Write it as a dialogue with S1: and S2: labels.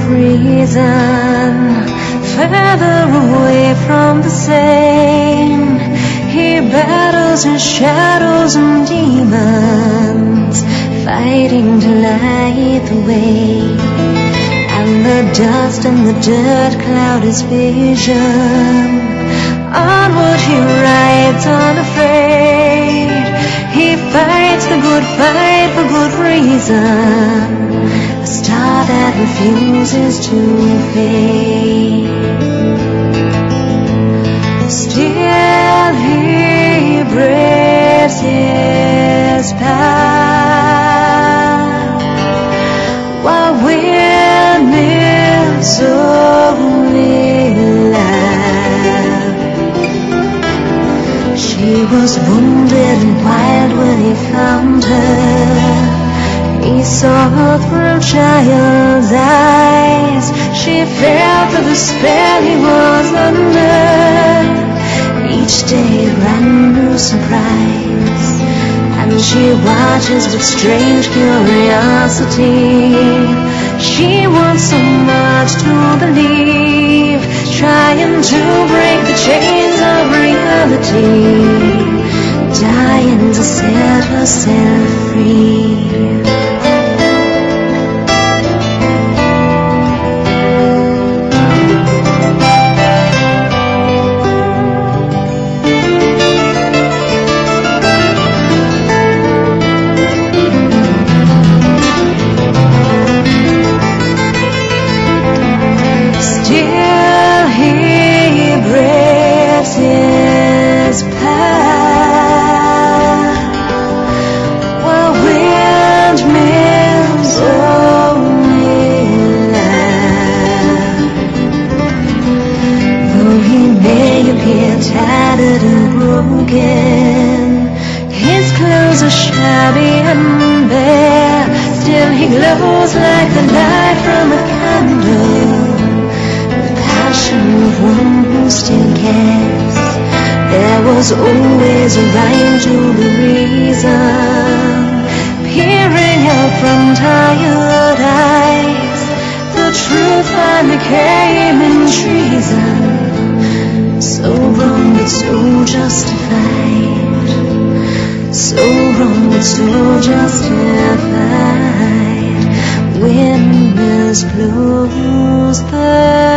S1: reason, further away from the same. He battles his shadows and demons, fighting to light the way. And the dust and the dirt cloud his vision. Onward he rides unafraid. He fights the good fight for good reason, a star that refuses to fade. Still he braves his path, while windmills only laugh. She was wounded and wild when he found her. He saw through child's eyes. She felt the despair he was under. Each day a brand new surprise, and she watches with strange curiosity. She wants so much to believe, trying to break the chains of reality, dying to set herself free. Tattered and broken, his clothes are shabby and bare. Still he glows like the light from a candle, the passion of one who still cares. There was always a rhyme to the reason, peering out from tired eyes. The truth finally came in treason, so wrong but so justified, so wrong but so justified. Windmills close the